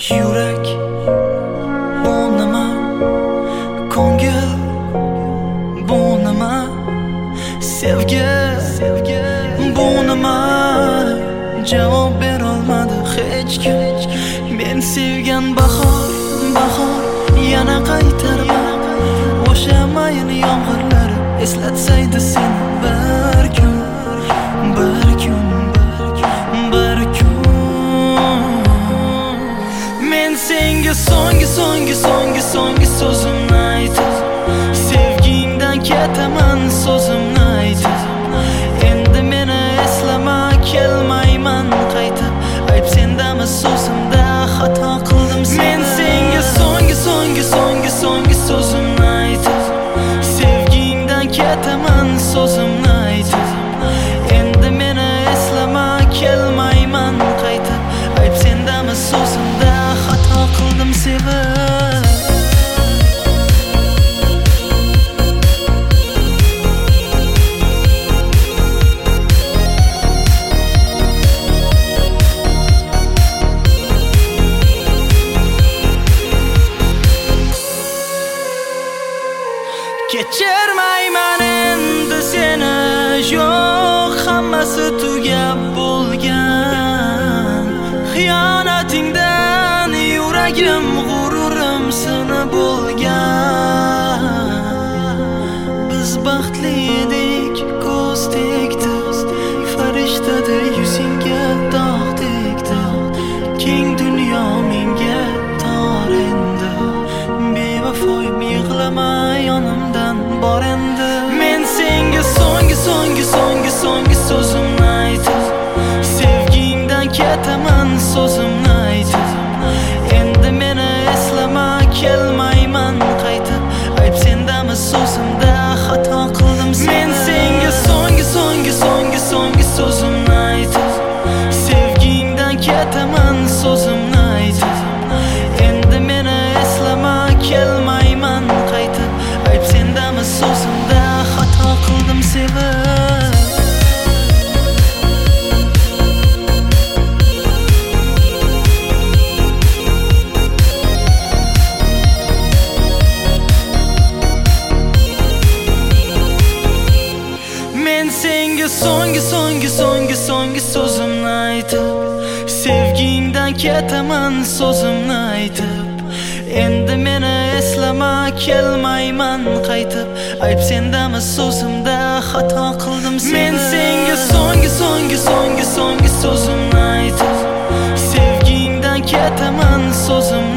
Yurak bu nima, ko'ngil bu nima, sevgi bu nima? Javob berolmadi hech kim. Men sevgan bahor yana qaytarman. O'sha mayin yomg'irlar eslatsaydi seni bir kun. Men senga so'nggi so'zimni aytib, sevgingdan ketaman so'zimni aytib. Endi meni eslama, kelmayman qaytib. Ayb sendami so'zimda xato qildim seni. Men senga so'nggi so'zimni aytib, sevgingdan ketaman so'zimni aytib. Endi meni eslama, kelmayman qaytib. Ayb sendami so'zimda xato qildim sevib. Kechirmayman endi seni, yo'q, hammasi tugab bo'lgan. Xiyonatingdan yuragim, g'ururim sinib bo'lgan. Biz baxtli edik, ko'z tegdi, farishtadek yuzingga dog' tegdi. Keng dunyo menga tor endi, bevafoyim yig'lama yonimdan bor endi. Men senga so'nggi so'zimni aytib, sevgingdan ketaman so'zimni aytib. Endi meni eslama, kelmayman qaytib. Ayb sendami so'zimda xato qildim seni. Men senga so'nggi so'zimni aytib, sevgingdan ketaman so'zimni aytib. Endi meni eslama, kelmayman qaytib. Ayb sendami so'zimda xato qildim sevib. Men senga so'nggi so'zimni aytib, sevgingdan ketaman so'zimni aytib. Endi meni eslama, kelmayman qaytib. Ayb sendami so'zimda xato qildim seni. Men senga so'nggi so'zimni aytib, sevgingdan ketaman so'zimni